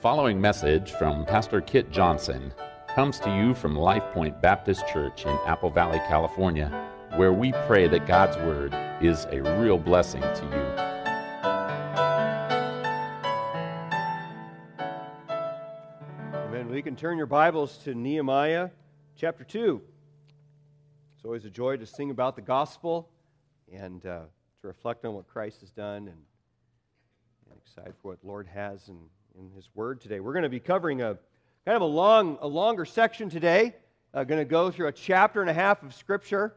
following message from Pastor Kit Johnson comes to you from Life Point Baptist Church in Apple Valley, California, where we pray that God's Word is a real blessing to you. Amen. We can turn your Bibles to Nehemiah chapter 2. It's always a joy to sing about the gospel and to reflect on what Christ has done, and excited for what the Lord has in His Word today. We're going to be covering a longer section today. Going to go through a chapter and a half of Scripture,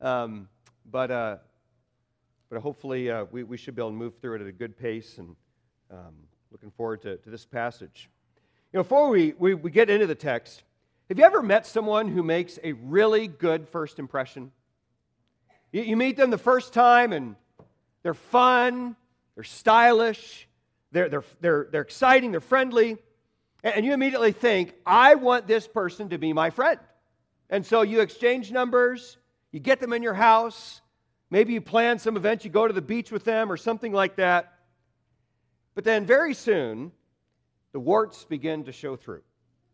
but hopefully we should be able to move through it at a good pace, and looking forward to this passage. You know, before we get into the text, have you ever met someone who makes a really good first impression? You meet them the first time, and they're fun, they're stylish, they're exciting, they're friendly, and you immediately think, I want this person to be my friend. And so you exchange numbers, you get them in your house, maybe you plan some event, you go to the beach with them or something like that. But then very soon, the warts begin to show through.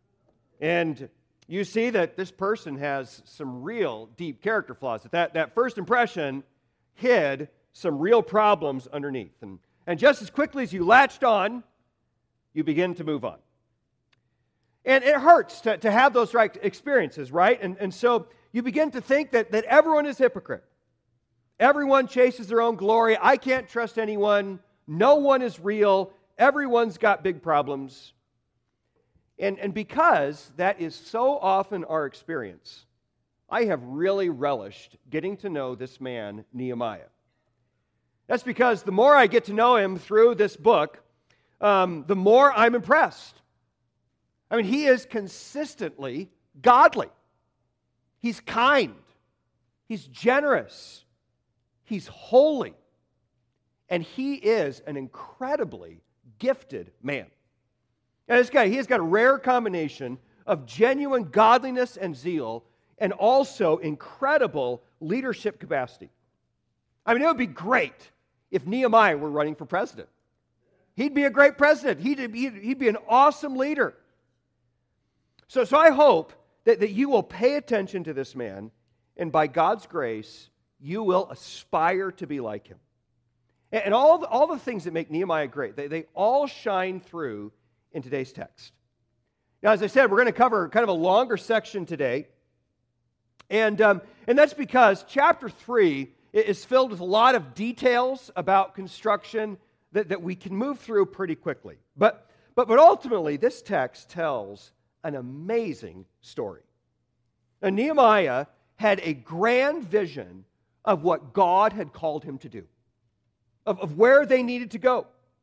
And you see that this person has some real deep character flaws. That first impression hid some real problems underneath. And just as quickly as you latched on, you begin to move on. And it hurts to have those right experiences, right? And so you begin to think that everyone is a hypocrite. Everyone chases their own glory. I can't trust anyone. No one is real. Everyone's got big problems. And because that is so often our experience, I have really relished getting to know this man, Nehemiah. That's because the more I get to know him through this book, the more I'm impressed. I mean, he is consistently godly. He's kind. He's generous. He's holy. And he is an incredibly gifted man. And this guy, he has got a rare combination of genuine godliness and zeal, and also incredible leadership capacity. I mean, it would be great if Nehemiah were running for president. He'd be a great president. He'd be an awesome leader. So I hope that you will pay attention to this man, and by God's grace, you will aspire to be like him. And all the things that make Nehemiah great, they all shine through in today's text. Now, as I said, we're going to cover kind of a longer section today, and that's because chapter 3 is filled with a lot of details about construction that we can move through pretty quickly. But ultimately, this text tells an amazing story. Now, Nehemiah had a grand vision of what God had called him to do, of where they needed to go.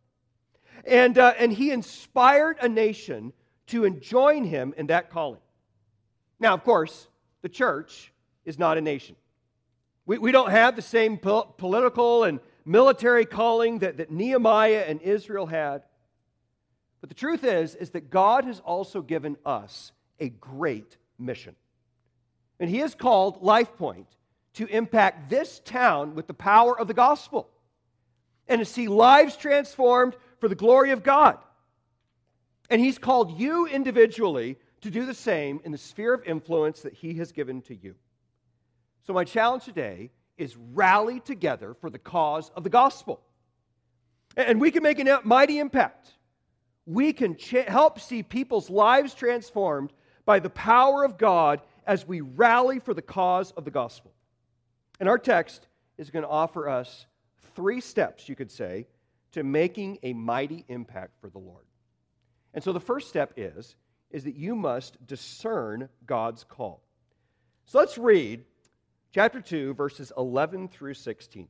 And he inspired a nation to join him in that calling. Now, of course, the church is not a nation. We don't have the same political and military calling that Nehemiah and Israel had. But the truth is that God has also given us a great mission. And He has called Life Point to impact this town with the power of the gospel and to see lives transformed for the glory of God. And He's called you individually to do the same in the sphere of influence that He has given to you. So my challenge today is rally together for the cause of the gospel. And we can make a mighty impact. We can help see people's lives transformed by the power of God as we rally for the cause of the gospel. And our text is going to offer us 3 steps, you could say, to making a mighty impact for the Lord. And so the first step is that you must discern God's call. So let's read chapter 2, verses 11 through 16.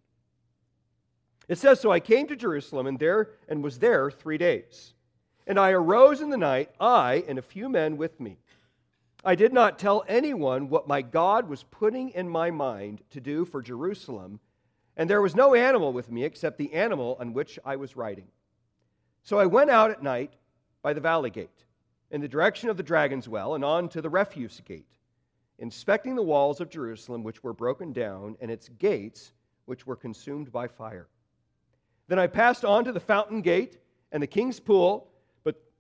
It says, "So I came to Jerusalem and was there 3 days. And I arose in the night, I and a few men with me. I did not tell anyone what my God was putting in my mind to do for Jerusalem, and there was no animal with me except the animal on which I was riding. So I went out at night by the valley gate, in the direction of the Dragon's Well, and on to the refuse gate, inspecting the walls of Jerusalem which were broken down, and its gates which were consumed by fire. Then I passed on to the fountain gate and the king's pool, but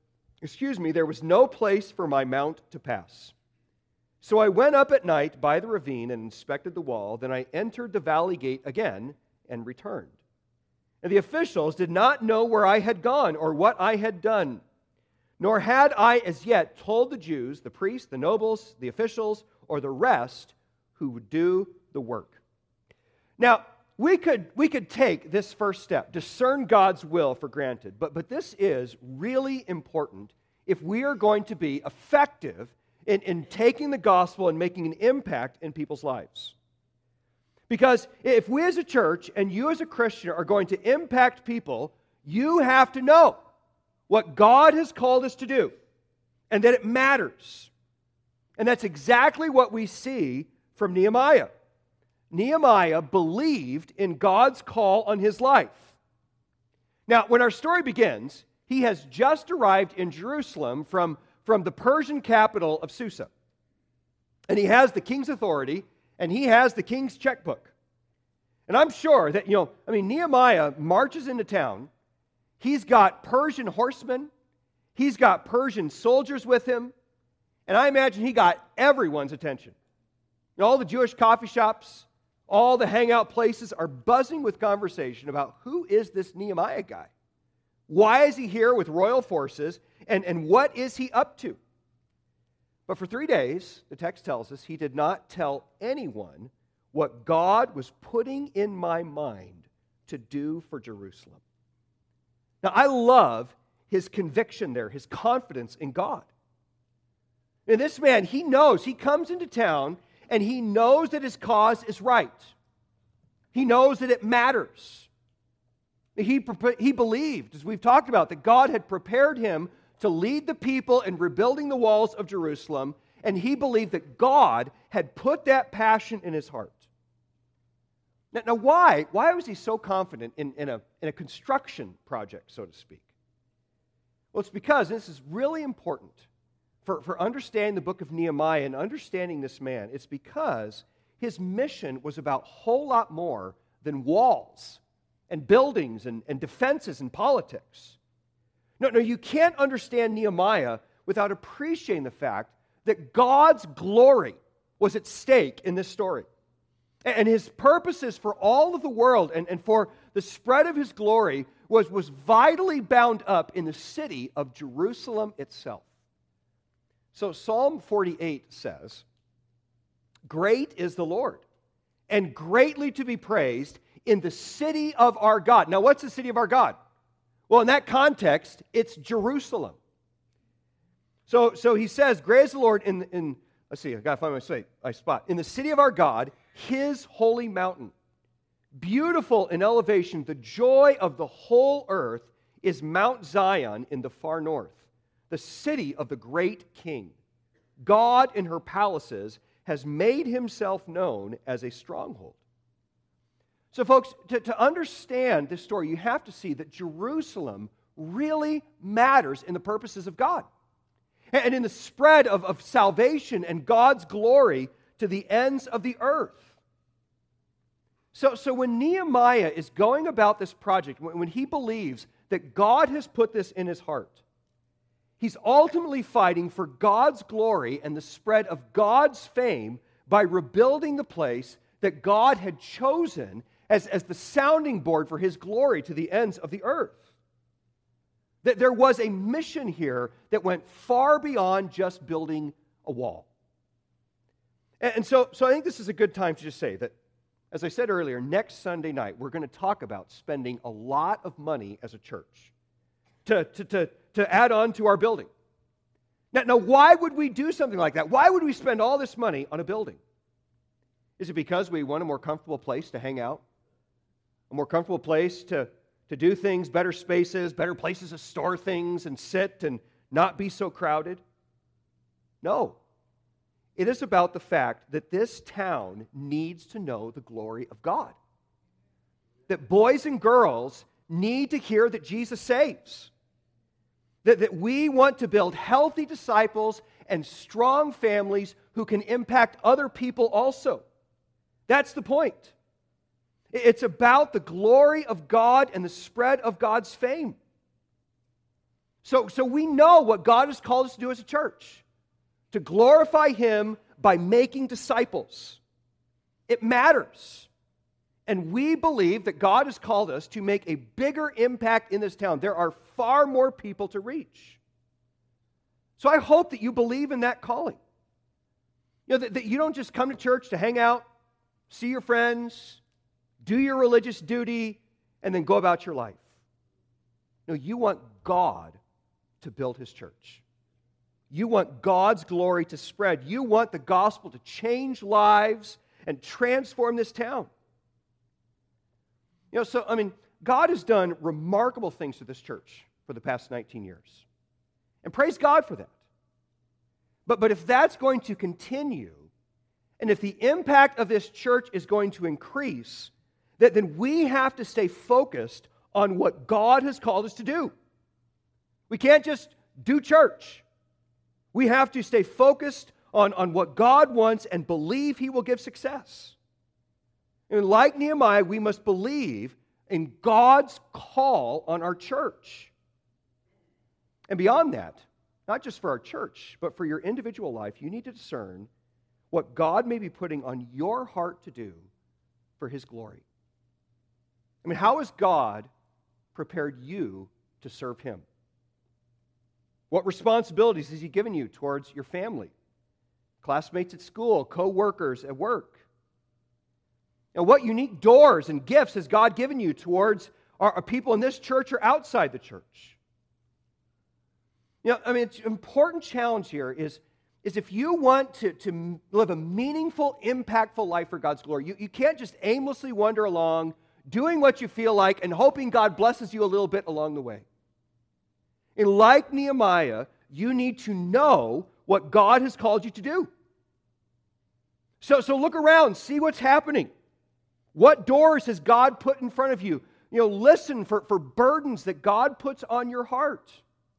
there was no place for my mount to pass. So I went up at night by the ravine and inspected the wall. Then I entered the valley gate again and returned. And the officials did not know where I had gone or what I had done, nor had I as yet told the Jews, the priests, the nobles, the officials, or the rest who would do the work. Now, we could take this first step, discern God's will, for granted, but this is really important if we are going to be effective in taking the gospel and making an impact in people's lives. Because if we as a church and you as a Christian are going to impact people, you have to know what God has called us to do and that it matters. And that's exactly what we see from Nehemiah. Nehemiah believed in God's call on his life. Now, when our story begins, he has just arrived in Jerusalem from the Persian capital of Susa. And he has the king's authority, and he has the king's checkbook. And I'm sure that, Nehemiah marches into town. He's got Persian horsemen. He's got Persian soldiers with him. And I imagine he got everyone's attention. All the Jewish coffee shops, all the hangout places are buzzing with conversation about who is this Nehemiah guy? Why is he here with royal forces? And what is he up to? But for 3 days, the text tells us, he did not tell anyone what God was putting in my mind to do for Jerusalem. Now, I love his conviction there, his confidence in God. And this man, he knows, he comes into town and he knows that his cause is right. He knows that it matters. He believed, as we've talked about, that God had prepared him to lead the people in rebuilding the walls of Jerusalem, and he believed that God had put that passion in his heart. Now why was he so confident in a construction project, so to speak? Well, it's because, and this is really important for understanding the book of Nehemiah and understanding this man, it's because his mission was about a whole lot more than walls and buildings and defenses and politics. No, you can't understand Nehemiah without appreciating the fact that God's glory was at stake in this story. And his purposes for all of the world and for the spread of his glory was vitally bound up in the city of Jerusalem itself. So Psalm 48 says, "Great is the Lord, and greatly to be praised in the city of our God." Now, what's the city of our God? Well, in that context, it's Jerusalem. So he says, "Great is the Lord in let's see, I got to find my spot. In the city of our God, his holy mountain. Beautiful in elevation, the joy of the whole earth is Mount Zion in the far north, the city of the great king. God in her palaces has made himself known as a stronghold." So folks, to understand this story, you have to see that Jerusalem really matters in the purposes of God and in the spread of salvation and God's glory to the ends of the earth. So when Nehemiah is going about this project, when he believes that God has put this in his heart, he's ultimately fighting for God's glory and the spread of God's fame by rebuilding the place that God had chosen as the sounding board for his glory to the ends of the earth. That there was a mission here that went far beyond just building a wall. And so I think this is a good time to just say that, as I said earlier, next Sunday night we're going to talk about spending a lot of money as a church to add on to our building. Now, why would we do something like that? Why would we spend all this money on a building? Is it because we want a more comfortable place to hang out? A more comfortable place to do things, better spaces, better places to store things and sit and not be so crowded? No. It is about the fact that this town needs to know the glory of God. That boys and girls need to hear that Jesus saves. That we want to build healthy disciples and strong families who can impact other people also. That's the point. It's about the glory of God and the spread of God's fame. So we know what God has called us to do as a church, to glorify Him by making disciples. It matters. And we believe that God has called us to make a bigger impact in this town. There are far more people to reach. So I hope that you believe in that calling. You know, that you don't just come to church to hang out, see your friends, do your religious duty, and then go about your life. No, you want God to build His church. You want God's glory to spread. You want the gospel to change lives and transform this town. You know, God has done remarkable things to this church for the past 19 years. And praise God for that. But if that's going to continue, and if the impact of this church is going to increase, then we have to stay focused on what God has called us to do. We can't just do church. We have to stay focused on what God wants and believe He will give success. And like Nehemiah, we must believe in God's call on our church. And beyond that, not just for our church, but for your individual life, you need to discern what God may be putting on your heart to do for His glory. I mean, how has God prepared you to serve Him? What responsibilities has He given you towards your family, classmates at school, co-workers at work? And what unique doors and gifts has God given you towards our people in this church or outside the church? You know, it's an important challenge here is if you want to live a meaningful, impactful life for God's glory, you can't just aimlessly wander along, doing what you feel like and hoping God blesses you a little bit along the way. And like Nehemiah, you need to know what God has called you to do. So look around, see what's happening. What doors has God put in front of you? You know, listen for burdens that God puts on your heart.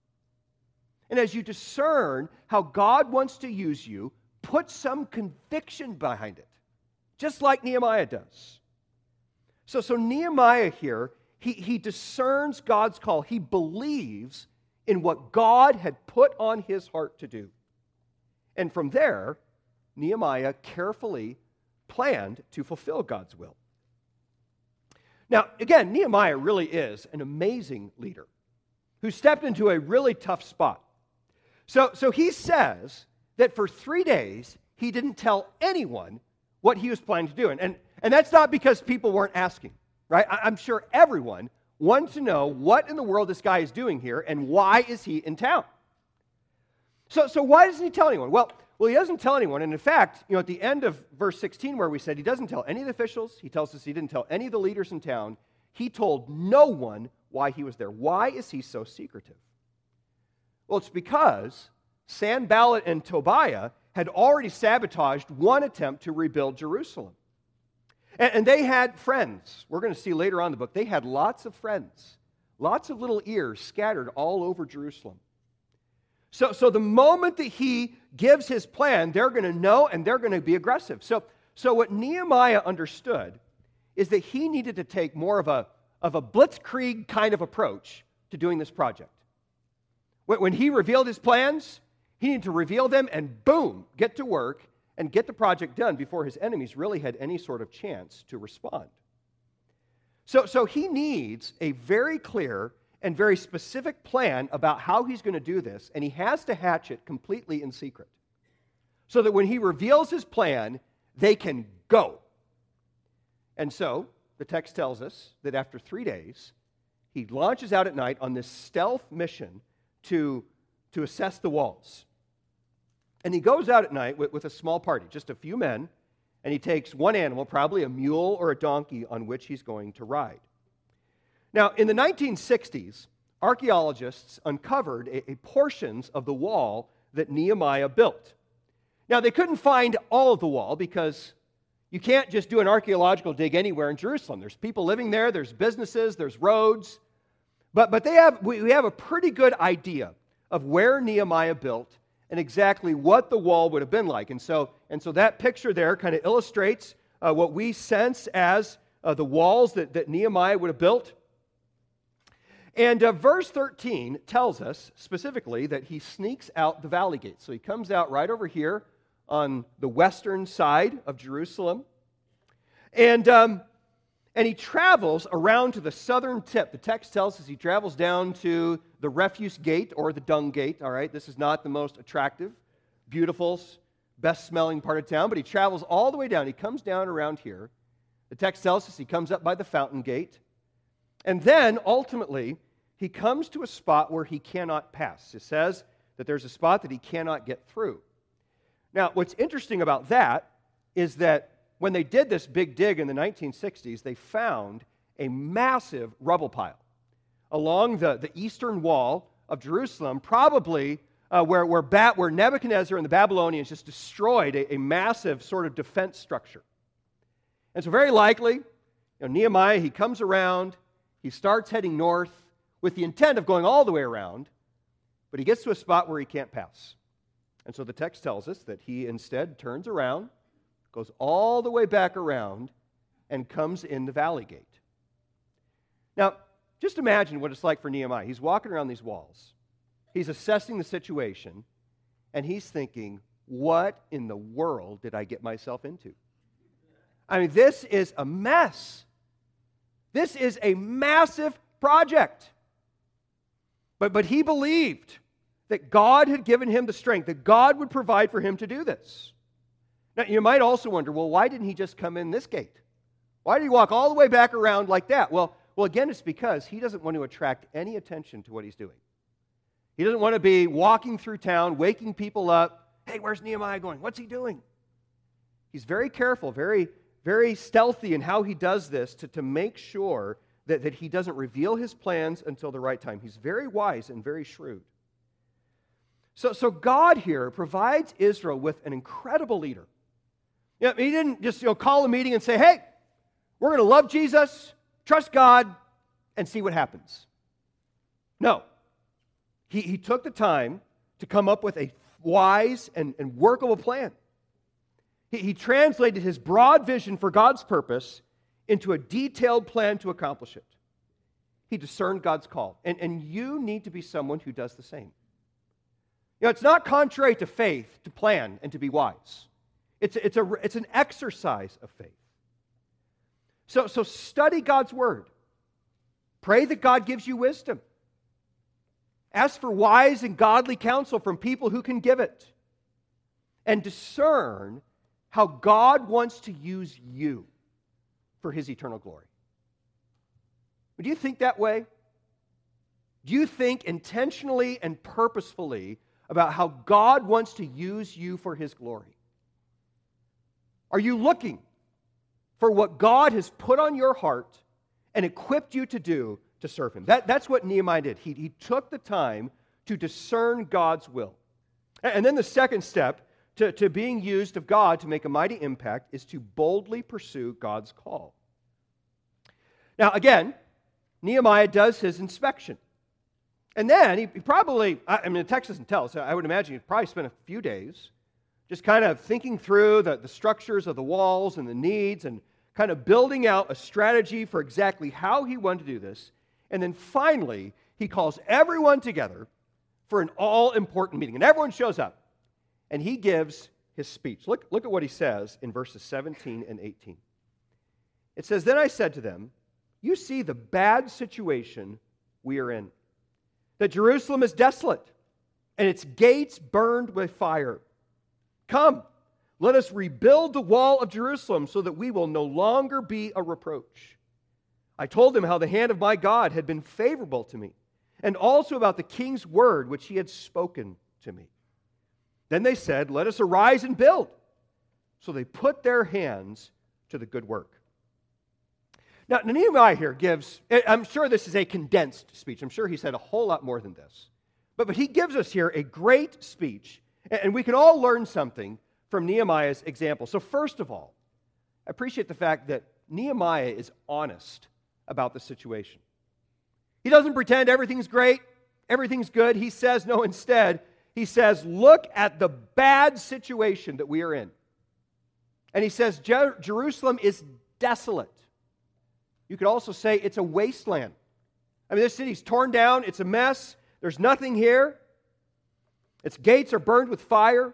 And as you discern how God wants to use you, put some conviction behind it, just like Nehemiah does. So Nehemiah here, he discerns God's call. He believes in what God had put on his heart to do. And from there, Nehemiah carefully planned to fulfill God's will. Now, again, Nehemiah really is an amazing leader who stepped into a really tough spot. So he says that for 3 days, he didn't tell anyone what he was planning to do. And that's not because people weren't asking, right? I'm sure everyone wanted to know what in the world this guy is doing here and why is he in town. So why doesn't he tell anyone? Well, he doesn't tell anyone. And in fact, you know, at the end of verse 16 where we said he doesn't tell any of the officials, he tells us he didn't tell any of the leaders in town. He told no one why he was there. Why is he so secretive? Well, it's because Sanballat and Tobiah had already sabotaged one attempt to rebuild Jerusalem. And they had friends. We're going to see later on in the book, they had lots of friends, lots of little ears scattered all over Jerusalem. So the moment that he gives his plan, they're going to know and they're going to be aggressive. So what Nehemiah understood is that he needed to take more of a blitzkrieg kind of approach to doing this project. When he revealed his plans, he needed to reveal them and boom, get to work and get the project done before his enemies really had any sort of chance to respond. So he needs a very clear and very specific plan about how he's going to do this, and he has to hatch it completely in secret so that when he reveals his plan, they can go. And so the text tells us that after 3 days, he launches out at night on this stealth mission to assess the walls. And he goes out at night with a small party, just a few men, and he takes one animal, probably a mule or a donkey, on which he's going to ride. Now, in the 1960s, archaeologists uncovered a portions of the wall that Nehemiah built. Now, they couldn't find all of the wall because you can't just do an archaeological dig anywhere in Jerusalem. There's people living there, there's businesses, there's roads. But we have a pretty good idea of where Nehemiah built and exactly what the wall would have been like. And so that picture there kind of illustrates what we sense as the walls that Nehemiah would have built. And verse 13 tells us specifically that he sneaks out the valley gate. So he comes out right over here on the western side of Jerusalem. And he travels around to the southern tip. The text tells us he travels down to the refuse gate or the dung gate. All right, this is not the most attractive, beautiful, best-smelling part of town, but he travels all the way down. He comes down around here. The text tells us he comes up by the fountain gate. And then, ultimately, he comes to a spot where he cannot pass. It says that there's a spot that he cannot get through. Now, what's interesting about that is that when they did this big dig in the 1960s, they found a massive rubble pile along the eastern wall of Jerusalem, probably where Nebuchadnezzar and the Babylonians just destroyed a massive sort of defense structure. And so very likely, Nehemiah, he comes around, he starts heading north with the intent of going all the way around, but he gets to a spot where he can't pass. And so the text tells us that he instead turns around, goes all the way back around, and comes in the valley gate. Now, just imagine what it's like for Nehemiah. He's walking around these walls. He's assessing the situation, and he's thinking, what in the world did I get myself into? I mean, this is a mess. This is a massive project. But he believed that God had given him the strength, that God would provide for him to do this. Now, you might also wonder, well, why didn't he just come in this gate? Why did he walk all the way back around like that? Well, again, it's because he doesn't want to attract any attention to what he's doing. He doesn't want to be walking through town, waking people up. Hey, where's Nehemiah going? What's he doing? He's very careful, very, very stealthy in how he does this to make sure that he doesn't reveal his plans until the right time. He's very wise and very shrewd. So God here provides Israel with an incredible leader. He didn't just call a meeting and say, hey, we're going to love Jesus, trust God, and see what happens. No. He took the time to come up with a wise and workable plan. He translated his broad vision for God's purpose into a detailed plan to accomplish it. He discerned God's call. And you need to be someone who does the same. It's not contrary to faith to plan and to be wise. It's an exercise of faith. So study God's word. Pray that God gives you wisdom. Ask for wise and godly counsel from people who can give it. And discern how God wants to use you for his eternal glory. Do you think that way? Do you think intentionally and purposefully about how God wants to use you for his glory? Are you looking for what God has put on your heart and equipped you to do to serve him? That's what Nehemiah did. He took the time to discern God's will. And then the second step to being used of God to make a mighty impact is to boldly pursue God's call. Now, again, Nehemiah does his inspection. And then he probably, the text doesn't tell us, I would imagine he probably spent a few days just kind of thinking through the structures of the walls and the needs and kind of building out a strategy for exactly how he wanted to do this. And then finally, he calls everyone together for an all-important meeting. And everyone shows up. And he gives his speech. Look at what he says in verses 17 and 18. It says, "Then I said to them, you see the bad situation we are in, that Jerusalem is desolate, and its gates burned with fire. Come, let us rebuild the wall of Jerusalem so that we will no longer be a reproach. I told them how the hand of my God had been favorable to me, and also about the king's word which he had spoken to me. Then they said, let us arise and build. So they put their hands to the good work." Now, Nehemiah here gives, I'm sure this is a condensed speech. I'm sure he said a whole lot more than this. But he gives us here a great speech, and we can all learn something from Nehemiah's example. So first of all, I appreciate the fact that Nehemiah is honest about the situation. He doesn't pretend everything's great, everything's good. He says, no, instead, he says, look at the bad situation that we are in. And he says, Jerusalem is desolate. You could also say it's a wasteland. I mean, this city's torn down. It's a mess. There's nothing here. Its gates are burned with fire.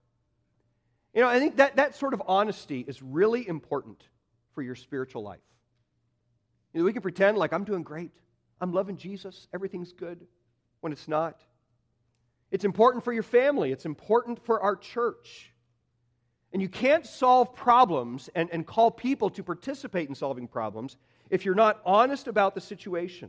I think that sort of honesty is really important for your spiritual life. We can pretend like I'm doing great. I'm loving Jesus. Everything's good when it's not. It's important for your family. It's important for our church. And you can't solve problems and call people to participate in solving problems if you're not honest about the situation.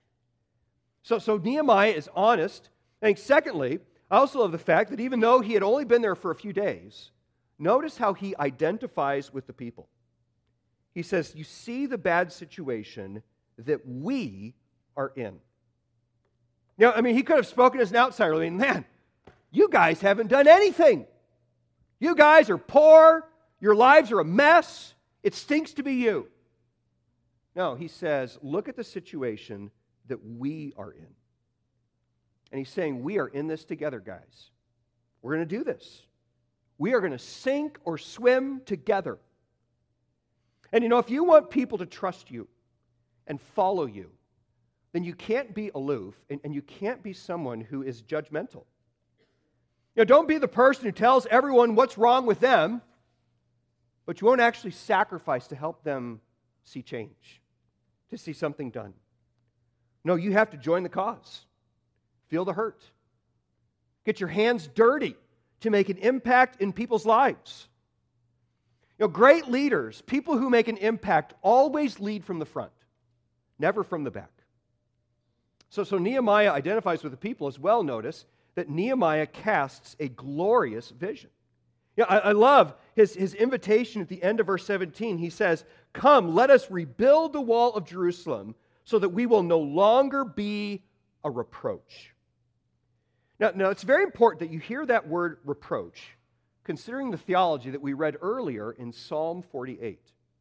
So Nehemiah is honest. I think secondly, I also love the fact that even though he had only been there for a few days, notice how he identifies with the people. He says, you see the bad situation that we are in. He could have spoken as an outsider. Man, you guys haven't done anything. You guys are poor. Your lives are a mess. It stinks to be you. No, he says, look at the situation that we are in. And he's saying, we are in this together, guys. We're going to do this. We are going to sink or swim together. And if you want people to trust you and follow you, then you can't be aloof and you can't be someone who is judgmental. Don't be the person who tells everyone what's wrong with them, but you won't actually sacrifice to help them see change, to see something done. No, you have to join the cause. Feel the hurt. Get your hands dirty to make an impact in people's lives. Great leaders, people who make an impact, always lead from the front, never from the back. So Nehemiah identifies with the people as well. Notice that Nehemiah casts a glorious vision. I love his invitation at the end of verse 17. He says, come, let us rebuild the wall of Jerusalem so that we will no longer be a reproach. Now it's very important that you hear that word reproach, considering the theology that we read earlier in Psalm 48.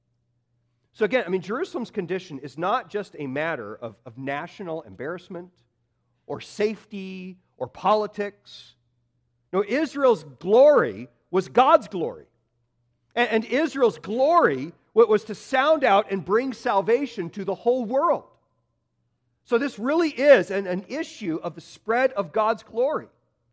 So again, Jerusalem's condition is not just a matter of national embarrassment or safety or politics. No, Israel's glory was God's glory. And Israel's glory was to sound out and bring salvation to the whole world. So this really is an issue of the spread of God's glory.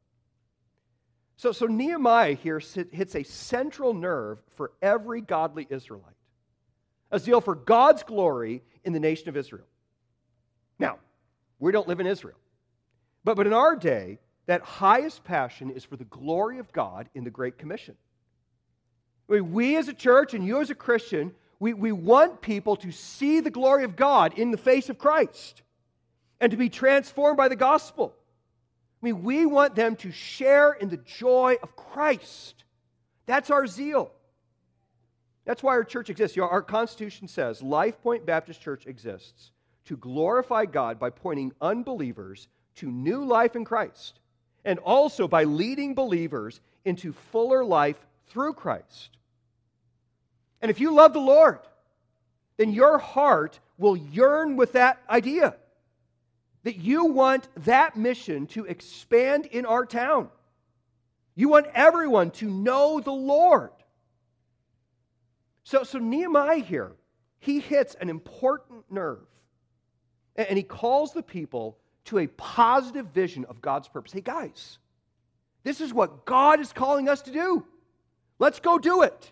So Nehemiah here hits a central nerve for every godly Israelite. A zeal for God's glory in the nation of Israel. Now, we don't live in Israel. But in our day, that highest passion is for the glory of God in the Great Commission. We as a church and you as a Christian, we want people to see the glory of God in the face of Christ and to be transformed by the gospel. We want them to share in the joy of Christ. That's our zeal. That's why our church exists. Our Constitution says Life Point Baptist Church exists to glorify God by pointing unbelievers to new life in Christ and also by leading believers into fuller life through Christ. And if you love the Lord, then your heart will yearn with that idea that you want that mission to expand in our town. You want everyone to know the Lord. So Nehemiah here, he hits an important nerve. And he calls the people to a positive vision of God's purpose. Hey guys, this is what God is calling us to do. Let's go do it.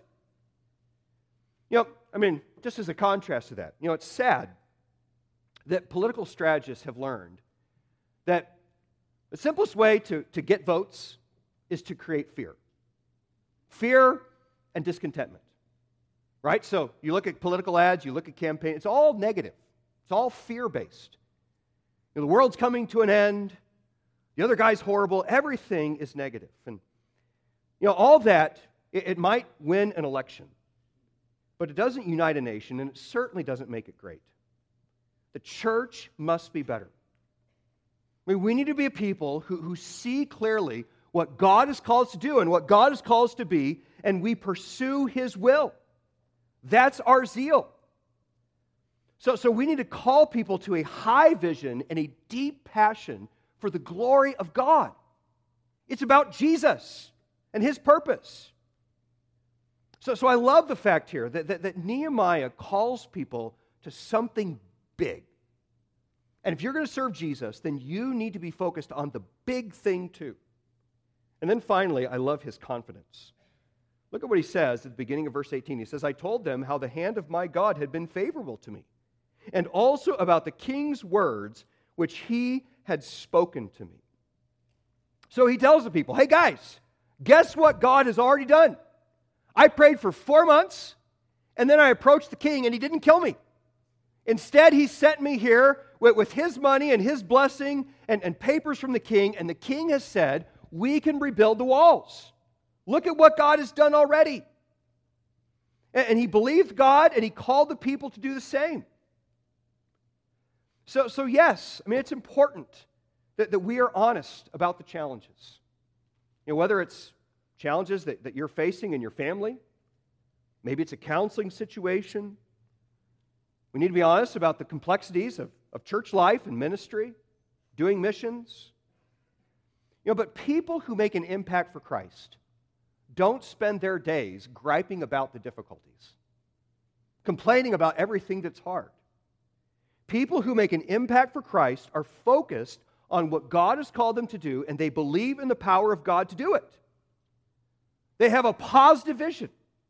Just as a contrast to that, it's sad that political strategists have learned that the simplest way to get votes is to create fear. Fear and discontentment. Right? So you look at political ads, you look at campaigns, it's all negative. It's all fear-based. The world's coming to an end. The other guy's horrible. Everything is negative. And, all that, it might win an election. But it doesn't unite a nation, and it certainly doesn't make it great. The church must be better. We need to be a people who see clearly what God has called us to do and what God has called us to be, and we pursue His will. That's our zeal. So we need to call people to a high vision and a deep passion for the glory of God. It's about Jesus and His purpose. So I love the fact here that Nehemiah calls people to something big. And if you're going to serve Jesus, then you need to be focused on the big thing too. And then finally, I love his confidence. Look at what he says at the beginning of verse 18. He says, I told them how the hand of my God had been favorable to me, and also about the king's words which he had spoken to me. So he tells the people, hey guys, guess what God has already done? I prayed for 4 months, and then I approached the king, and he didn't kill me. Instead, he sent me here with his money and his blessing and papers from the king, and the king has said, we can rebuild the walls. Look at what God has done already. And he believed God, and he called the people to do the same. So yes, I mean, it's important that we are honest about the challenges. You know, whether it's challenges that you're facing in your family, maybe it's a counseling situation. We need to be honest about the complexities of church life and ministry, doing missions. You know, but people who make an impact for Christ don't spend their days griping about the difficulties, complaining about everything that's hard. People who make an impact for Christ are focused on what God has called them to do, and they believe in the power of God to do it. They have a positive vision.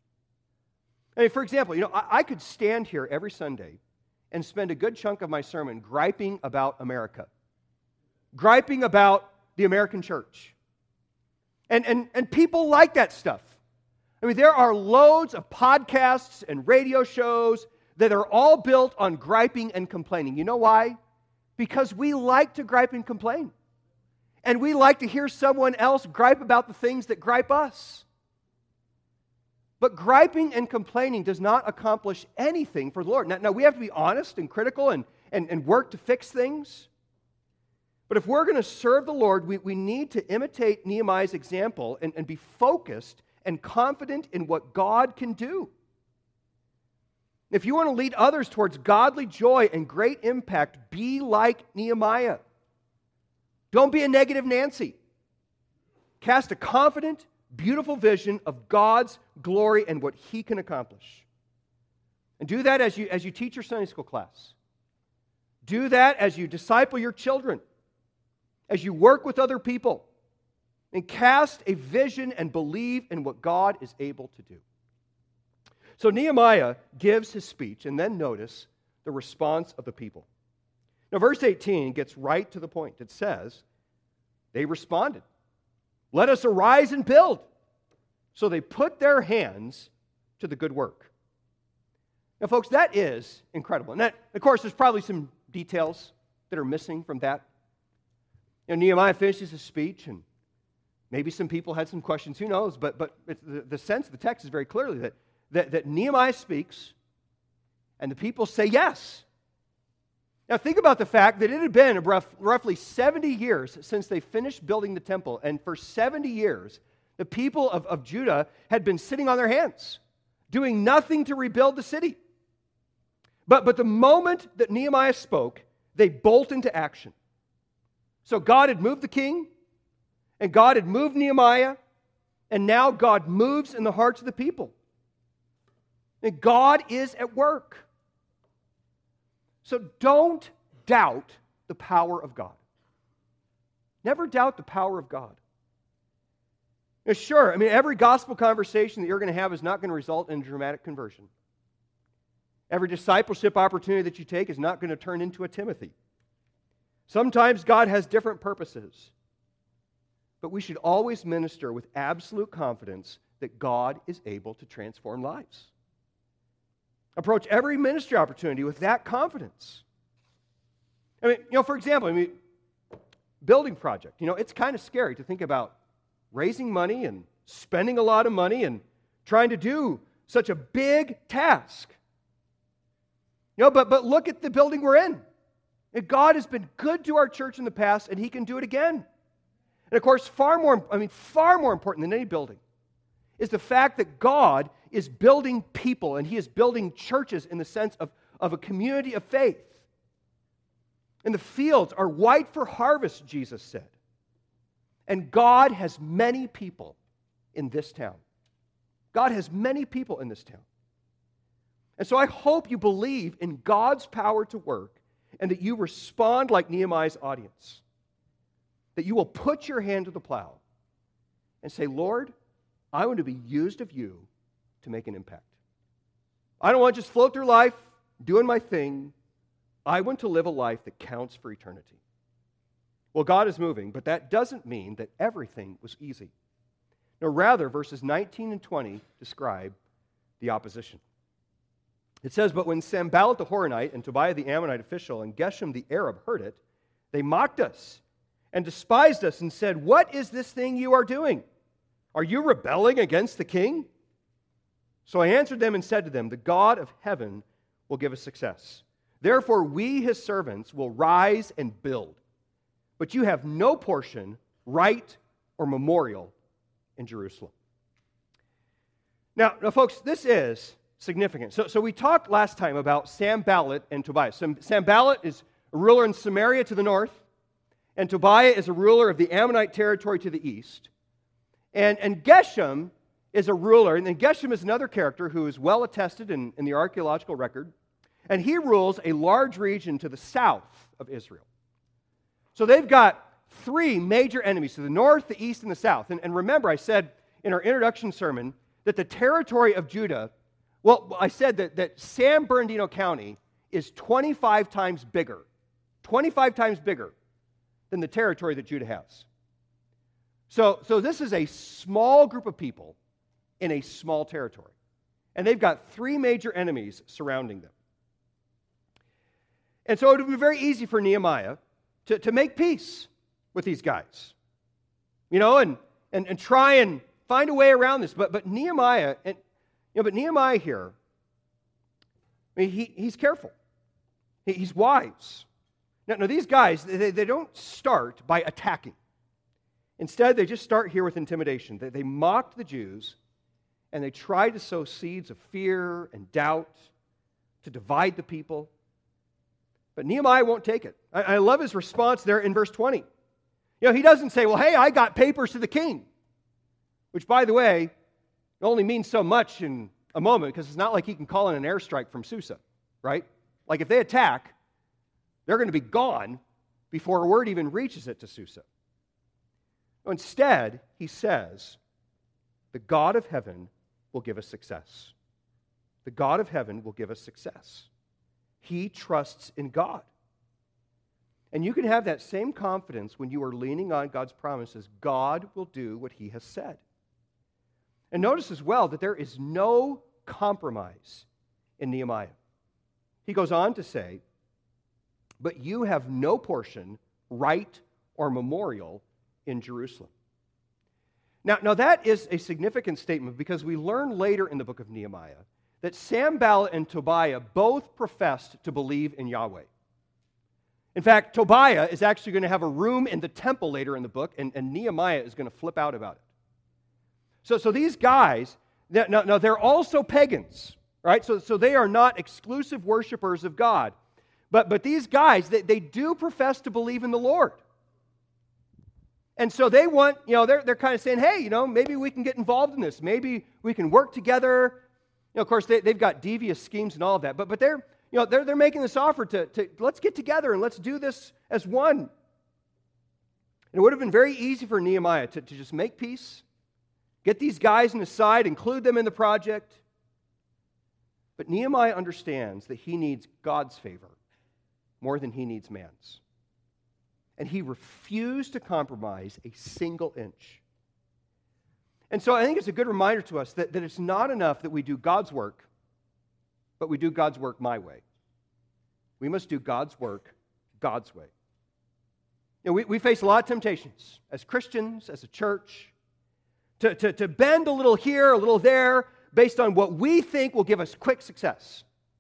I mean, for example, you know, I could stand here every Sunday and spend a good chunk of my sermon griping about America, griping about the American church. And people like that stuff. I mean, there are loads of podcasts and radio shows that are all built on griping and complaining. You know why? Because we like to gripe and complain. And we like to hear someone else gripe about the things that gripe us. But griping and complaining does not accomplish anything for the Lord. Now we have to be honest and critical and work to fix things. But if we're going to serve the Lord, we need to imitate Nehemiah's example and be focused and confident in what God can do. If you want to lead others towards godly joy and great impact, be like Nehemiah. Don't be a negative Nancy. Cast a confident, beautiful vision of God's glory and what He can accomplish. And do that as you teach your Sunday school class. Do that as you disciple your children, as you work with other people, and cast a vision and believe in what God is able to do. So Nehemiah gives his speech, and then notice the response of the people. Now, verse 18 gets right to the point. It says, they responded, let us arise and build. So they put their hands to the good work. Now, folks, that is incredible. And that, of course, there's probably some details that are missing from that. You know, Nehemiah finishes his speech, and maybe some people had some questions. Who knows? But the sense of the text is very clearly that Nehemiah speaks, and the people say yes. Now think about the fact that it had been roughly 70 years since they finished building the temple, and for 70 years, the people of Judah had been sitting on their hands, doing nothing to rebuild the city. But the moment that Nehemiah spoke, they bolt into action. So God had moved the king, and God had moved Nehemiah, and now God moves in the hearts of the people. And God is at work. So don't doubt the power of God. Never doubt the power of God. Now, sure, I mean, every gospel conversation that you're going to have is not going to result in a dramatic conversion. Every discipleship opportunity that you take is not going to turn into a Timothy. Sometimes God has different purposes. But we should always minister with absolute confidence that God is able to transform lives. Approach every ministry opportunity with that confidence. I mean, you know, for example, building project. You know, it's kind of scary to think about raising money and spending a lot of money and trying to do such a big task. You know, but look at the building we're in. And God has been good to our church in the past, and He can do it again. And of course, far more important than any building is the fact that God is building people, and He is building churches in the sense of a community of faith. And the fields are white for harvest, Jesus said. And God has many people in this town. God has many people in this town. And so I hope you believe in God's power to work, and that you respond like Nehemiah's audience. That you will put your hand to the plow and say, Lord, I want to be used of you to make an impact. I don't want to just float through life doing my thing. I want to live a life that counts for eternity. Well, God is moving, but that doesn't mean that everything was easy. No, rather, verses 19 and 20 describe the opposition. It says, but when Sanballat the Horonite and Tobiah the Ammonite official and Geshem the Arab heard it, they mocked us and despised us and said, what is this thing you are doing? Are you rebelling against the king? So I answered them and said to them, the God of heaven will give us success. Therefore we, his servants, will rise and build. But you have no portion, right, or memorial in Jerusalem. Now, folks, this is significant. So we talked last time about Sanballat and Tobiah. Sanballat is a ruler in Samaria to the north, and Tobiah is a ruler of the Ammonite territory to the east. And Geshem is a ruler, and then Geshem is another character who is well attested in the archaeological record, and he rules a large region to the south of Israel. So they've got three major enemies, to the north, the east, and the south. And remember, I said in our introduction sermon that the territory of Judah, well, I said that San Bernardino County is 25 times bigger than the territory that Judah has. So this is a small group of people in a small territory. And they've got three major enemies surrounding them. And so it would be very easy for Nehemiah to make peace with these guys, and try and find a way around this. But Nehemiah, Nehemiah here, he's careful. He's wise. Now these guys, they don't start by attacking. Instead, they just start here with intimidation. They mocked the Jews, and they tried to sow seeds of fear and doubt to divide the people. But Nehemiah won't take it. I love his response there in verse 20. He doesn't say, well, hey, I got papers to the king. Which, by the way, only means so much in a moment, because it's not like he can call in an airstrike from Susa, right? Like if they attack, they're going to be gone before a word even reaches it to Susa. Instead, he says, the God of heaven will give us success. The God of heaven will give us success. He trusts in God. And you can have that same confidence when you are leaning on God's promises. God will do what he has said. And notice as well that there is no compromise in Nehemiah. He goes on to say, but you have no portion, right, or memorial in Jerusalem. Now that is a significant statement because we learn later in the book of Nehemiah that Sanballat and Tobiah both professed to believe in Yahweh. In fact, Tobiah is actually going to have a room in the temple later in the book, and Nehemiah is going to flip out about it. So these guys, now they're also pagans, right? So they are not exclusive worshipers of God. But these guys, they do profess to believe in the Lord. And so they want, they're kind of saying, hey, maybe we can get involved in this. Maybe we can work together. Of course, they've got devious schemes and all of that. But they're making this offer to let's get together and let's do this as one. And it would have been very easy for Nehemiah to just make peace, get these guys on his side, include them in the project. But Nehemiah understands that he needs God's favor more than he needs man's. And he refused to compromise a single inch. And so I think it's a good reminder to us that it's not enough that we do God's work, but we do God's work my way. We must do God's work God's way. We face a lot of temptations as Christians, as a church, to bend a little here, a little there, based on what we think will give us quick success.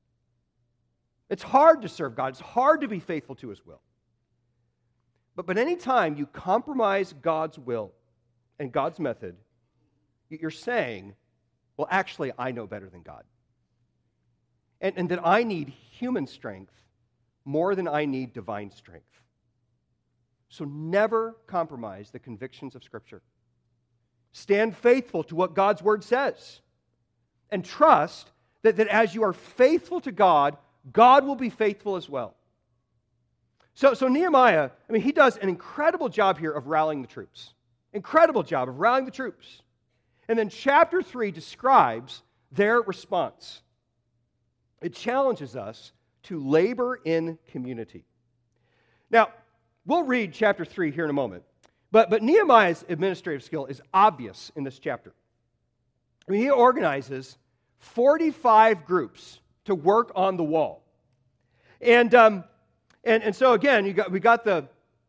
It's hard to serve God. It's hard to be faithful to his will. But any time you compromise God's will and God's method, you're saying, well, actually, I know better than God. And that I need human strength more than I need divine strength. So never compromise the convictions of Scripture. Stand faithful to what God's Word says. And trust that as you are faithful to God, God will be faithful as well. So Nehemiah, he does an incredible job here of rallying the troops. Incredible job of rallying the troops. And then chapter 3 describes their response. It challenges us to labor in community. Now, we'll read chapter 3 here in a moment. But Nehemiah's administrative skill is obvious in this chapter. He organizes 45 groups to work on the wall. And so again, we got the,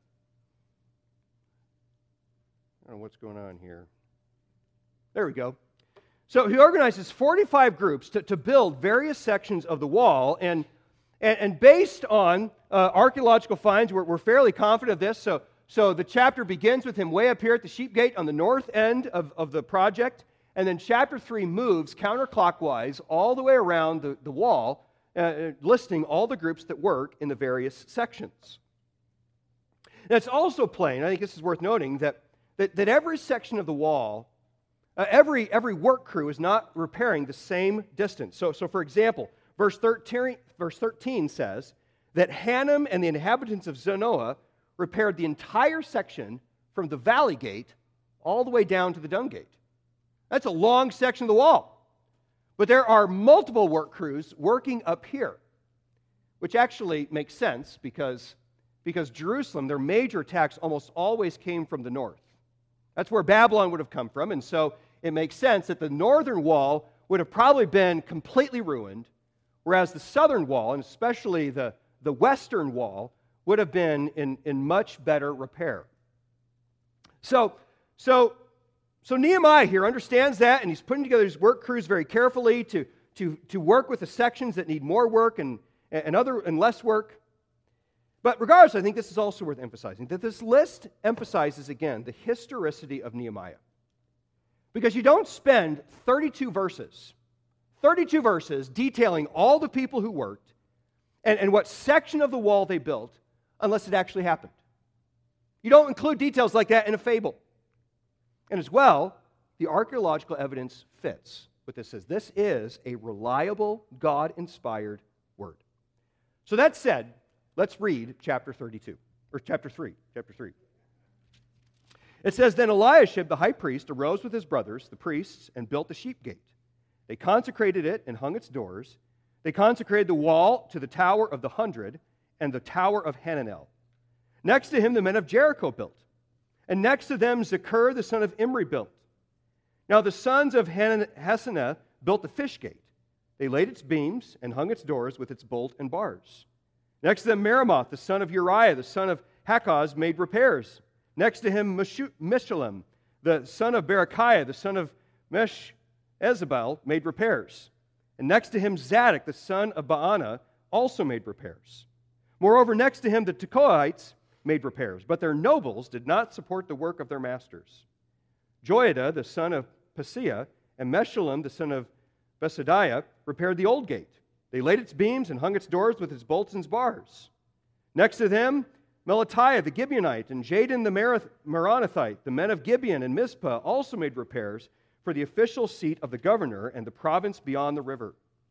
I don't know what's going on here. There we go. So he organizes 45 groups to build various sections of the wall, and based on archaeological finds, we're fairly confident of this. So the chapter begins with him way up here at the sheep gate on the north end of the project, and then chapter 3 moves counterclockwise all the way around the wall, listing all the groups that work in the various sections. Now, it's also plain, I think this is worth noting, that every section of the wall, every work crew is not repairing the same distance. So for example, verse 13 says that Hanam and the inhabitants of Zanoah repaired the entire section from the valley gate all the way down to the dung gate. That's a long section of the wall. But there are multiple work crews working up here, which actually makes sense because Jerusalem, their major attacks almost always came from the north. That's where Babylon would have come from, and so it makes sense that the northern wall would have probably been completely ruined, whereas the southern wall, and especially the western wall, would have been in much better repair. So Nehemiah here understands that, and he's putting together his work crews very carefully to work with the sections that need more work and less work. But regardless, I think this is also worth emphasizing, that this list emphasizes, again, the historicity of Nehemiah. Because you don't spend 32 verses detailing all the people who worked and what section of the wall they built unless it actually happened. You don't include details like that in a fable. And as well, the archaeological evidence fits what this says. This is a reliable, God-inspired word. So that said, let's read chapter 3. It says, Then Eliashib the high priest arose with his brothers, the priests, and built the sheep gate. They consecrated it and hung its doors. They consecrated the wall to the Tower of the 100 and the Tower of Hananel. Next to him the men of Jericho built. And next to them Zakur the son of Imri built. Now the sons of Hassenaah built the fish gate. They laid its beams and hung its doors with its bolt and bars. Next to them Meremoth the son of Uriah the son of Hakaz made repairs. Next to him Meshullam the son of Berechiah the son of Meshezabel made repairs. And next to him Zadok the son of Baana also made repairs. Moreover, next to him the Tekoites made repairs, but their nobles did not support the work of their masters. Joiada, the son of Paseah, and Meshullam, the son of Besadiah, repaired the old gate. They laid its beams and hung its doors with its bolts and bars. Next to them, Melatiah the Gibeonite and Jadon the Meronothite, the men of Gibeon and Mizpah, also made repairs for the official seat of the governor and the province beyond the river.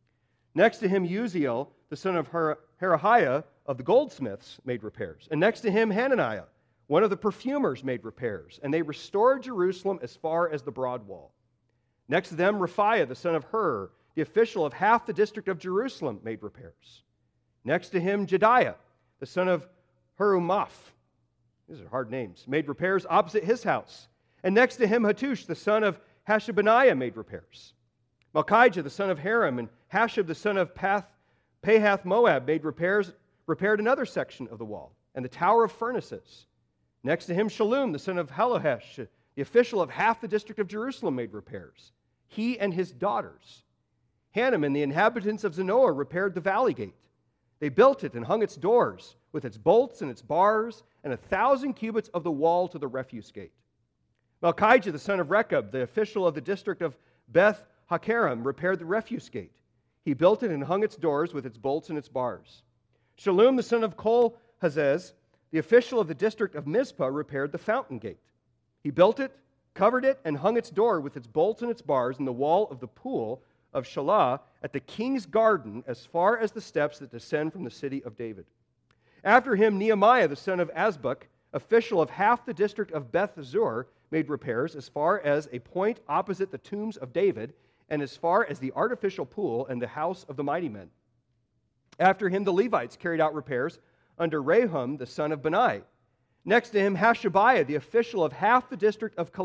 Next to him, Uziel, the son of Herahiah of the goldsmiths, made repairs. And next to him, Hananiah, one of the perfumers, made repairs. And they restored Jerusalem as far as the broad wall. Next to them, Raphiah, the son of Hur, the official of half the district of Jerusalem, made repairs. Next to him, Jediah, the son of Harumaph, these are hard names, made repairs opposite his house. And next to him, Hattush, the son of Hashabaniah, made repairs. Malchijah, the son of Haram, and Hashab, the son of Pahath Moab, repaired another section of the wall, and the Tower of Furnaces. Next to him, Shallum, the son of Halohesh, the official of half the district of Jerusalem, made repairs. He and his daughters. Hanam and the inhabitants of Zanoah repaired the valley gate. They built it and hung its doors with its bolts and its bars and 1,000 cubits of the wall to the refuse gate. Malchijah, the son of Rechab, the official of the district of Beth Hakerem, repaired the refuse gate. He built it and hung its doors with its bolts and its bars. Shallum, the son of Kol-Hazez, the official of the district of Mizpah, repaired the fountain gate. He built it, covered it, and hung its door with its bolts and its bars in the wall of the pool of Shalah at the king's garden as far as the steps that descend from the city of David. After him, Nehemiah, the son of Azbuk, official of half the district of Beth-zur, made repairs as far as a point opposite the tombs of David and as far as the artificial pool and the house of the mighty men. After him, the Levites carried out repairs under Rehum, the son of Bani. Next to him, Hashabiah, the official of half the district of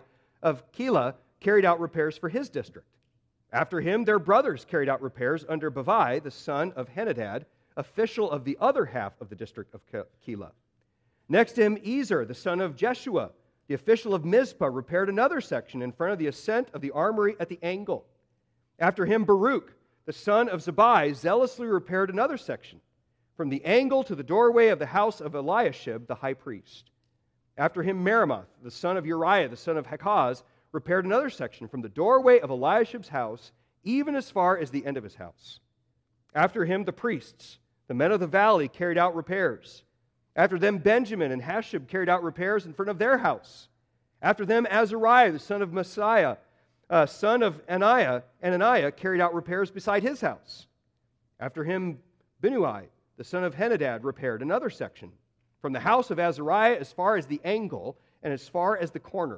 Keilah, carried out repairs for his district. After him, their brothers carried out repairs under Bavai, the son of Henadad, official of the other half of the district of Keilah. Next to him, Ezer, the son of Jeshua, the official of Mizpah, repaired another section in front of the ascent of the armory at the angle. After him, Baruch, the son of Zabai, zealously repaired another section, from the angle to the doorway of the house of Eliashib, the high priest. After him, Meremoth, the son of Uriah, the son of Hakaz, repaired another section from the doorway of Eliashib's house, even as far as the end of his house. After him, the priests, the men of the valley, carried out repairs. After them, Benjamin and Hashub carried out repairs in front of their house. After them, Azariah, the son of Messiah, son of Ananiah, carried out repairs beside his house. After him, Binnui, the son of Henadad, repaired another section, from the house of Azariah as far as the angle and as far as the corner.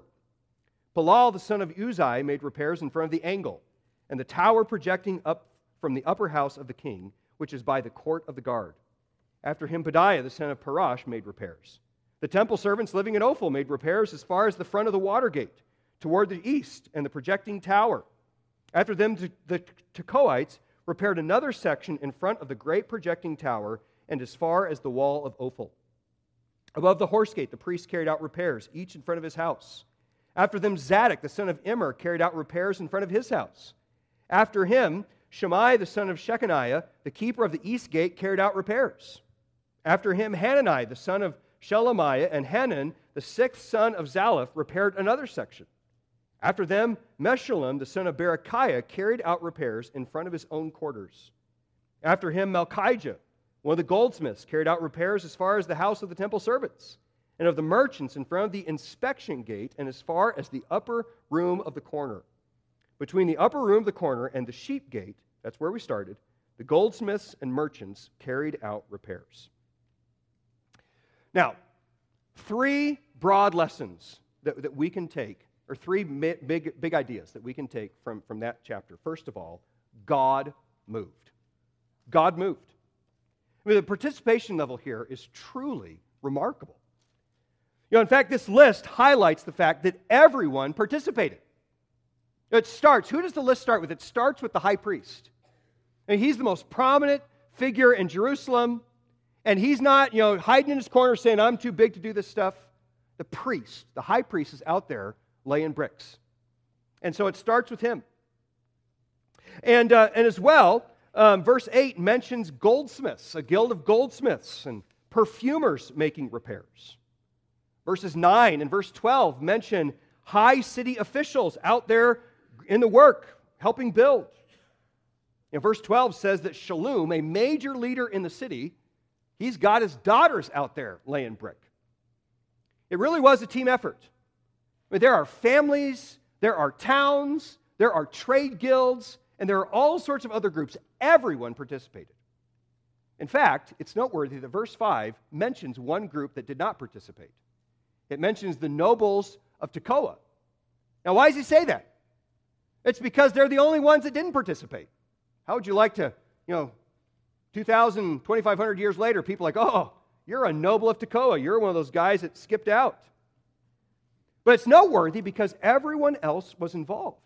Palal, the son of Uzai, made repairs in front of the angle, and the tower projecting up from the upper house of the king, which is by the court of the guard. After him, Pedaiah, the son of Parash, made repairs. The temple servants living in Ophel made repairs as far as the front of the water gate, toward the east and the projecting tower. After them, the Tekoites repaired another section in front of the great projecting tower and as far as the wall of Ophel. Above the horse gate, the priests carried out repairs, each in front of his house. After them, Zadok, the son of Immer, carried out repairs in front of his house. After him, Shammai, the son of Shechaniah, the keeper of the east gate, carried out repairs. After him, Hanani, the son of Shelemiah, and Hanan, the sixth son of Zalaph, repaired another section. After them, Meshullam, the son of Berechiah, carried out repairs in front of his own quarters. After him, Malchijah, one of the goldsmiths, carried out repairs as far as the house of the temple servants, and of the merchants in front of the inspection gate, and as far as the upper room of the corner. Between the upper room of the corner and the sheep gate, that's where we started, the goldsmiths and merchants carried out repairs. Now, three broad lessons that we can take, or three big ideas that we can take from that chapter. First of all, God moved. God moved. I mean, the participation level here is truly remarkable. You know, in fact, this list highlights the fact that everyone participated. It starts, who does the list start with? It starts with the high priest. And he's the most prominent figure in Jerusalem. And he's not, hiding in his corner saying, I'm too big to do this stuff. The priest, the high priest, is out there laying bricks. And so it starts with him. And as well, verse 8 mentions goldsmiths, a guild of goldsmiths and perfumers making repairs. Verses 9 and verse 12 mention high city officials out there in the work, helping build. And verse 12 says that Shallum, a major leader in the city, he's got his daughters out there laying brick. It really was a team effort. I mean, there are families, there are towns, there are trade guilds, and there are all sorts of other groups. Everyone participated. In fact, it's noteworthy that verse 5 mentions one group that did not participate. It mentions the nobles of Tekoa. Now, why does he say that? It's because they're the only ones that didn't participate. How would you like to, 2,000, 2,500 years later, people are like, oh, you're a noble of Tekoa. You're one of those guys that skipped out. But it's noteworthy because everyone else was involved.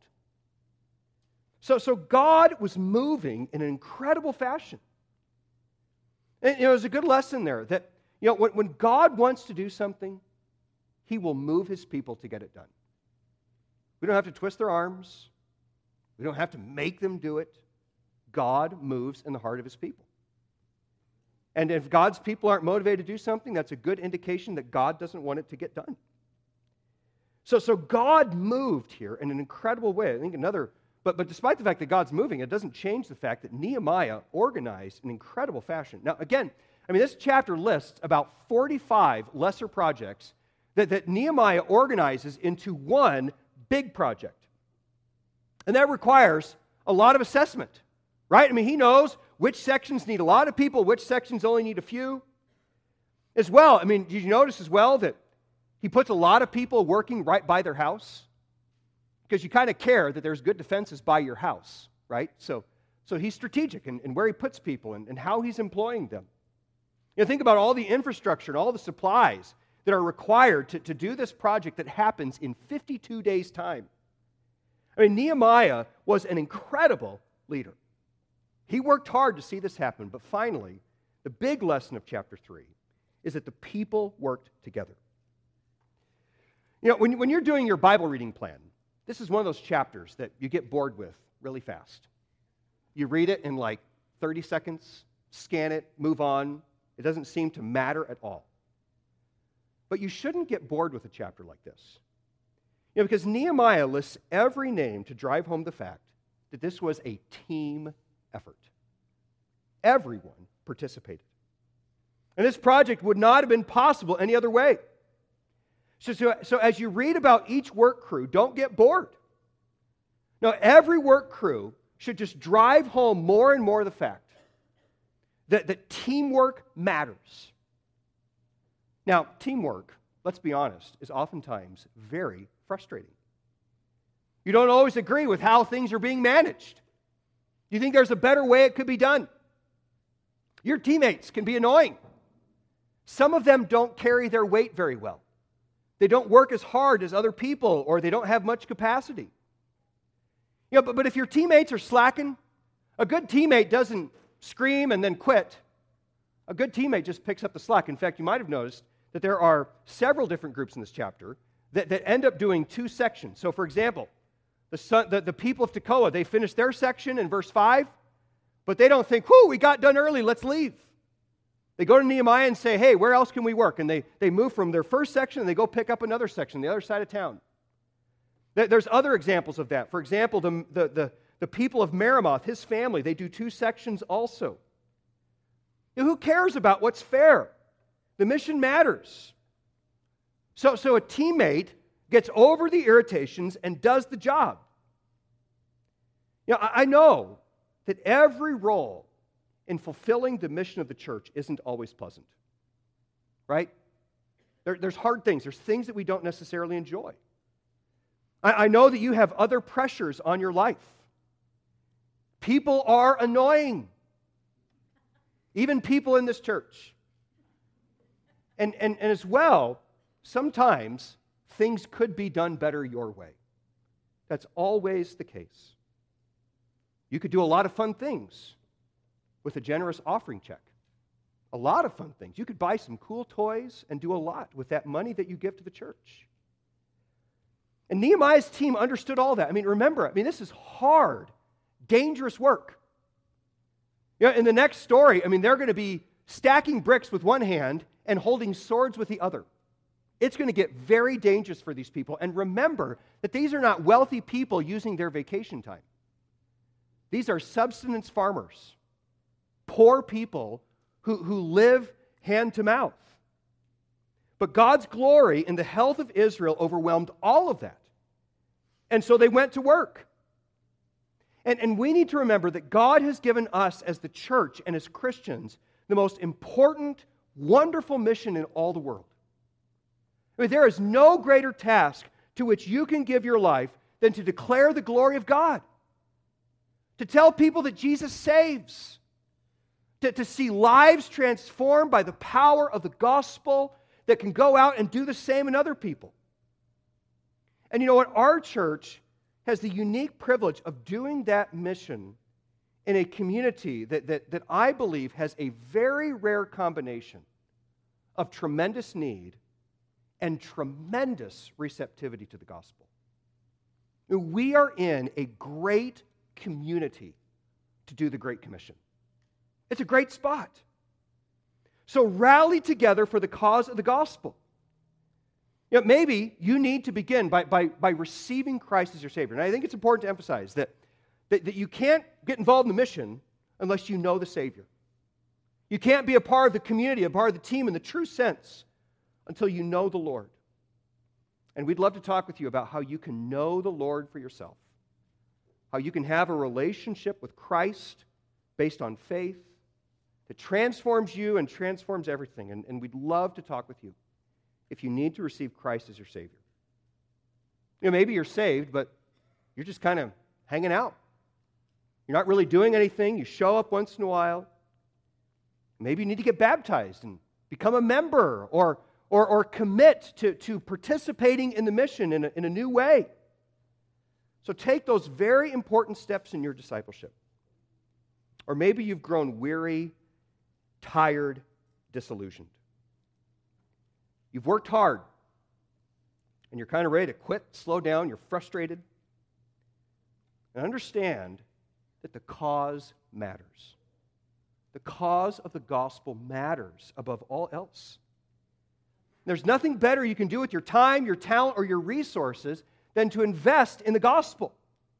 So God was moving in an incredible fashion. And there's a good lesson there that, when God wants to do something, He will move His people to get it done. We don't have to twist their arms. We don't have to make them do it. God moves in the heart of His people. And if God's people aren't motivated to do something, that's a good indication that God doesn't want it to get done. So God moved here in an incredible way. I think but despite the fact that God's moving, it doesn't change the fact that Nehemiah organized in incredible fashion. Now, again, this chapter lists about 45 lesser projects that Nehemiah organizes into one big project. And that requires a lot of assessment, right? He knows which sections need a lot of people, which sections only need a few. As well, I mean, did you notice as well that he puts a lot of people working right by their house? Because you kind of care that there's good defenses by your house, right? So he's strategic in where he puts people and how he's employing them. You know, think about all the infrastructure and all the supplies that are required to do this project that happens in 52 days' time. I mean, Nehemiah was an incredible leader. He worked hard to see this happen, but finally, the big lesson of chapter 3 is that the people worked together. You know, when you're doing your Bible reading plan, this is one of those chapters that you get bored with really fast. You read it in like 30 seconds, scan it, move on. It doesn't seem to matter at all. But you shouldn't get bored with a chapter like this. You know, because Nehemiah lists every name to drive home the fact that this was a team effort. Everyone participated. And this project would not have been possible any other way. So as you read about each work crew, don't get bored. Now, every work crew should just drive home more and more the fact that teamwork matters. Now, teamwork, let's be honest, is oftentimes very frustrating. You don't always agree with how things are being managed. You think there's a better way it could be done. Your teammates can be annoying. Some of them don't carry their weight very well. They don't work as hard as other people, or they don't have much capacity. You know, but if your teammates are slacking, a good teammate doesn't scream and then quit. A good teammate just picks up the slack. In fact, you might have noticed that there are several different groups in this chapter that end up doing two sections. So, for example, the people of Tekoa, they finish their section in verse 5, but they don't think, whew, we got done early, let's leave. They go to Nehemiah and say, hey, where else can we work? And they move from their first section and they go pick up another section, the other side of town. There's other examples of that. For example, the people of Meremoth, his family, they do two sections also. You know, who cares about what's fair? The mission matters. So a teammate gets over the irritations and does the job. You know, I know that every role in fulfilling the mission of the church isn't always pleasant, right? There's hard things. There's things that we don't necessarily enjoy. I know that you have other pressures on your life. People are annoying. Even people in this church. And as well, sometimes things could be done better your way. That's always the case. You could do a lot of fun things with a generous offering check. A lot of fun things. You could buy some cool toys and do a lot with that money that you give to the church. And Nehemiah's team understood all that. I mean, remember, this is hard, dangerous work. You know, in the next story, they're going to be stacking bricks with one hand and holding swords with the other. It's going to get very dangerous for these people. And remember that these are not wealthy people using their vacation time. These are subsistence farmers, poor people who live hand to mouth. But God's glory in the health of Israel overwhelmed all of that. And so they went to work. And we need to remember that God has given us as the church and as Christians the most important, wonderful mission in all the world. There is no greater task to which you can give your life than to declare the glory of God. To tell people that Jesus saves. To see lives transformed by the power of the gospel that can go out and do the same in other people. And you know what? Our church has the unique privilege of doing that mission in a community that I believe has a very rare combination of tremendous need and tremendous receptivity to the gospel. We are in a great community to do the Great Commission. It's a great spot. So rally together for the cause of the gospel. You know, maybe you need to begin by receiving Christ as your Savior. And I think it's important to emphasize that you can't get involved in the mission unless you know the Savior. You can't be a part of the community, a part of the team in the true sense until you know the Lord. And we'd love to talk with you about how you can know the Lord for yourself, how you can have a relationship with Christ based on faith that transforms you and transforms everything. And we'd love to talk with you if you need to receive Christ as your Savior. Maybe you're saved, but you're just kind of hanging out. You're not really doing anything. You show up once in a while. Maybe you need to get baptized and become a member or commit to participating in the mission in a new way. So take those very important steps in your discipleship. Or maybe you've grown weary, tired, disillusioned. You've worked hard, and you're kind of ready to quit, slow down, you're frustrated. And understand that the cause matters. The cause of the gospel matters above all else. There's nothing better you can do with your time, your talent, or your resources than to invest in the gospel.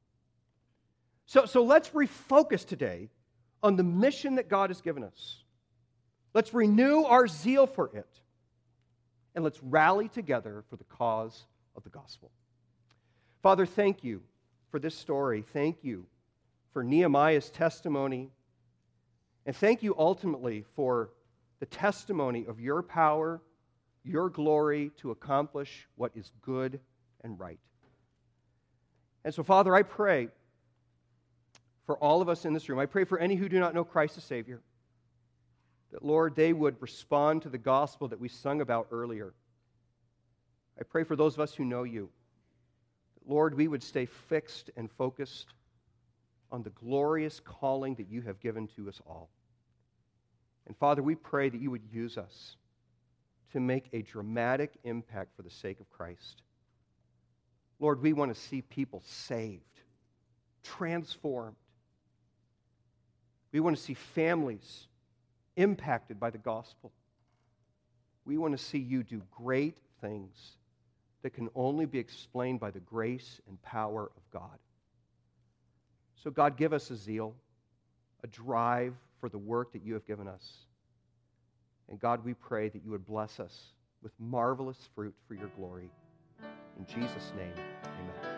So let's refocus today on the mission that God has given us. Let's renew our zeal for it. And let's rally together for the cause of the gospel. Father, thank you for this story. Thank you for Nehemiah's testimony. And thank you ultimately for the testimony of your power, your glory to accomplish what is good and right. And so, Father, I pray for all of us in this room. I pray for any who do not know Christ as Savior, that, Lord, they would respond to the gospel that we sung about earlier. I pray for those of us who know you, that, Lord, we would stay fixed and focused on the glorious calling that you have given to us all. And Father, we pray that you would use us to make a dramatic impact for the sake of Christ. Lord, we want to see people saved, transformed. We want to see families impacted by the gospel. We want to see you do great things that can only be explained by the grace and power of God. So God, give us a zeal, a drive for the work that you have given us. And God, we pray that you would bless us with marvelous fruit for your glory. In Jesus' name, amen.